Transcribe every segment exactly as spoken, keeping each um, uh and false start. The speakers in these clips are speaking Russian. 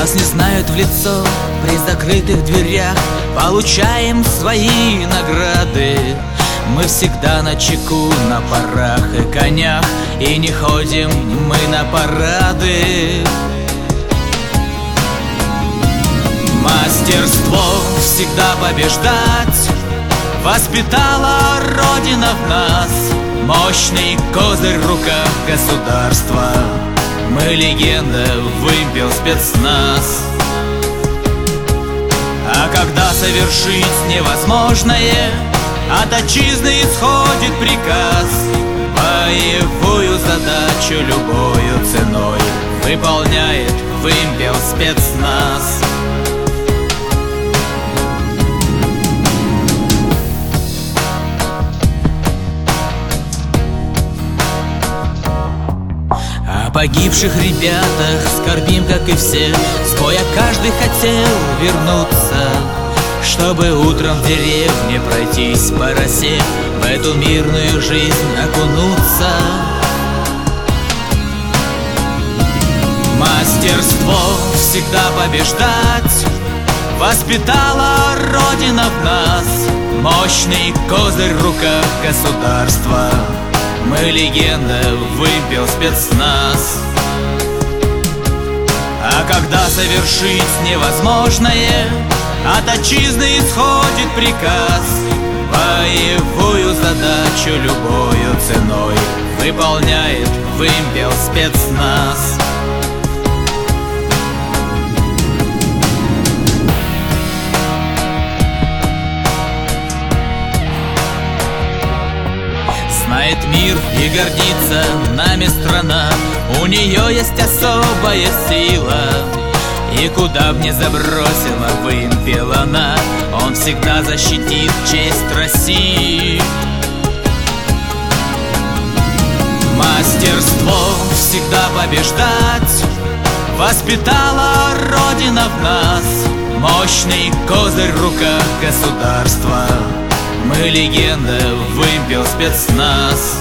Нас не знают в лицо при закрытых дверях, получаем свои награды. Мы всегда на чеку, на парах и конях, и не ходим мы на парады. Мастерство всегда побеждать воспитала Родина в нас. Мощный козырь в руках государства. Мы легенда, вымпел спецназ. А когда совершить невозможное, от отчизны исходит приказ. Боевую задачу любою ценой выполняет вымпел спецназ. О погибших ребятах скорбим, как и все. С боя каждый хотел вернуться, чтобы утром в деревне пройтись по росе, в эту мирную жизнь окунуться. Мастерство всегда побеждать воспитала Родина в нас. Мощный козырь в руках государства. Мы легенда, вымпел спецназ. А когда совершить невозможное, от отчизны исходит приказ. Боевую задачу любою ценой выполняет вымпел спецназ. Знает мир и гордится нами страна, у нее есть особая сила. И куда б ни забросила вымпел она, он всегда защитит честь России. Мастерство всегда побеждать воспитала Родина в нас. Мощный козырь в руках государства. Мы легенда, вымпел спецназ.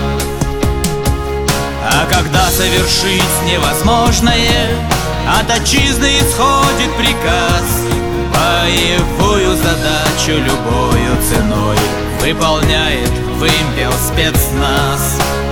А когда совершить невозможное, от отчизны исходит приказ. Боевую задачу любою ценой выполняет вымпел спецназ.